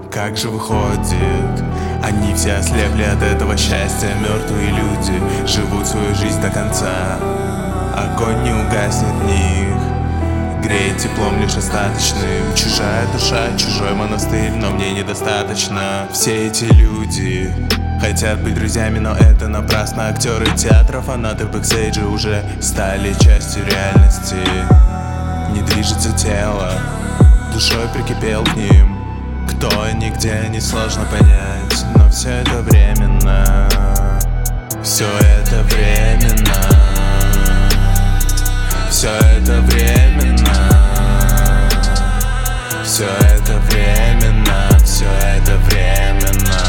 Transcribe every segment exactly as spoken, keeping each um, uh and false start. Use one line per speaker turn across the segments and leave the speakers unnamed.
Как же выходит, они все ослепли от этого счастья. Мертвые люди живут свою жизнь до конца. Огонь не угаснет в них, греет теплом лишь остаточным. Чужая душа, чужой монастырь, но мне недостаточно. Все эти люди хотят быть друзьями, но это напрасно. Актеры театра, фанаты в бэкстейдже уже стали частью реальности. Не движется тело, душой прикипел к ним. Кто нигде не сложно понять, но все это временно. Все это временно. Все это временно. Все это временно. Все это временно.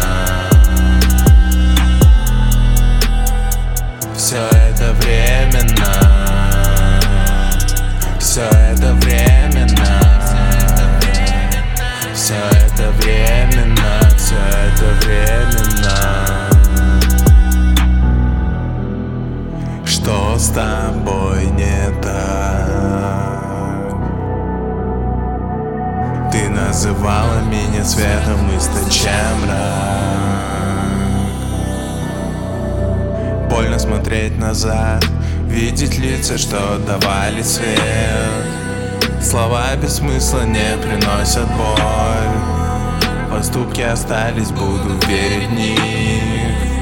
Все это временно. Все это временно. Все это временно. Все это временно. Что с тобой не так? Ты называла меня светом, источаем мрак. Больно смотреть назад, видеть лица, что давали свет. Слова без смысла не приносят боль. Поступки остались, буду верить в них.